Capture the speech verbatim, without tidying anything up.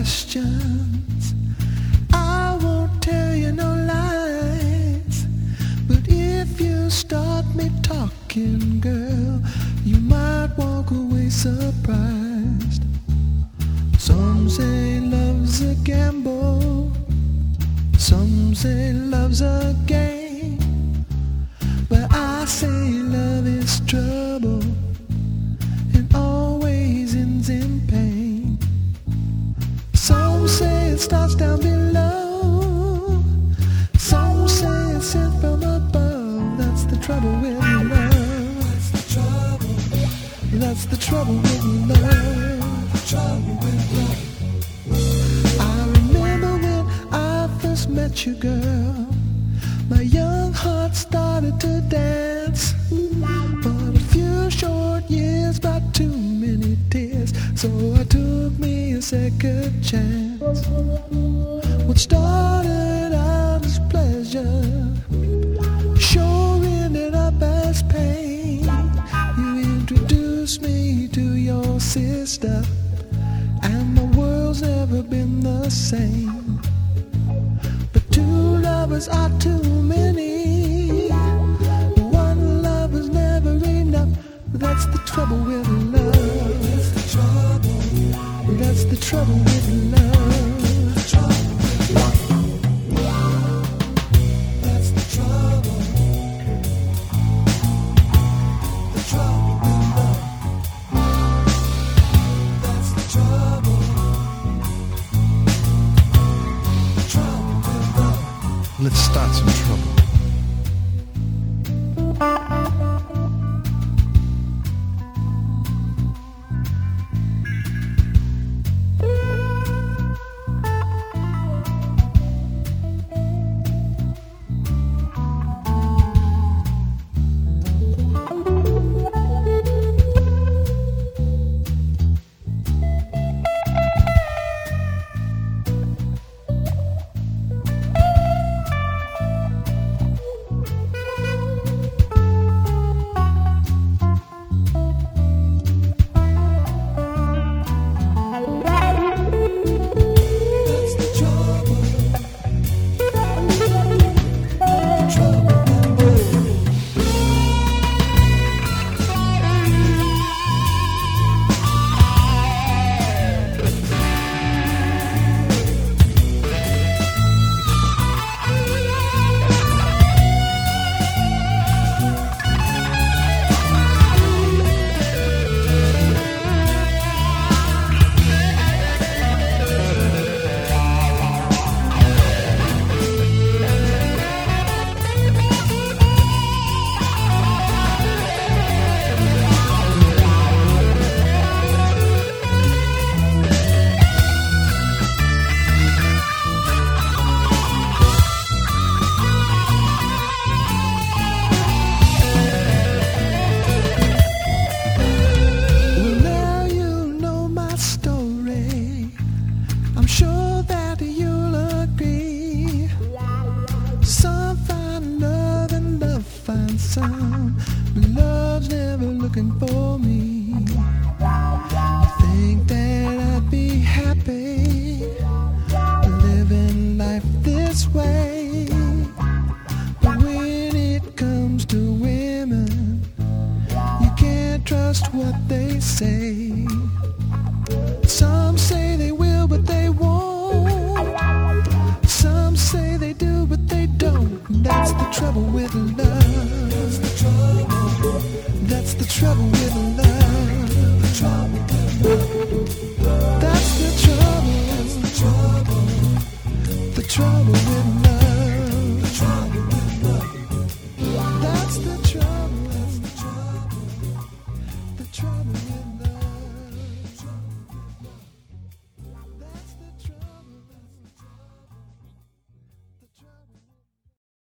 questions. I won't tell you no lies, but if you start me talking, girl, you might walk away surprised. Some say love's a gamble, some say love's a game, but I say love is trouble and always ends in pain. Some say it starts down below, some say it's sent from above. That's the trouble with love. That's the trouble. That's the trouble with love. The trouble with love. I remember when I first met you, girl. My young heart started to dance, but a few short years brought too many tears, so I took me a second chance. What started out as pleasure sure ended up as pain. You introduced me to your sister, and my world's never been the same. But two lovers are too many, one lover's never enough. That's the trouble with love. That's the trouble. That's the trouble with love. The trouble with love. That's the trouble. The trouble with love. That's the trouble. The trouble with love. Let's start some trouble. I'm sure that you'll agree. Some find love and love finds some, but love's never looking for me. I think that I'd be happy living life this way, but when it comes to women, you can't trust what they say. Some say they will, but they won't. Some say they do, but they don't. That's the trouble with love. That's the trouble. That's the trouble with love.